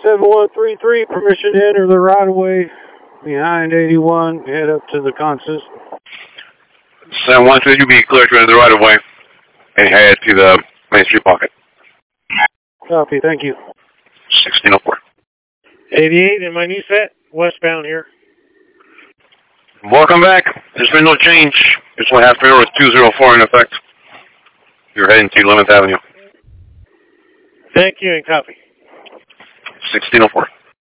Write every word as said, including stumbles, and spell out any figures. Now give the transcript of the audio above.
seven one three three, permission to enter the right-of-way behind eighty-one, head up to the Consus. seven one three, you be clear to enter the right-of-way and head to the Main Street pocket. Copy, thank you. sixteen oh four. eighty-eight in my new set, westbound here. Welcome back. There's been no change. This one half hour with two oh four in effect. You're heading to eleventh Avenue. Thank you and copy. sixteen oh four.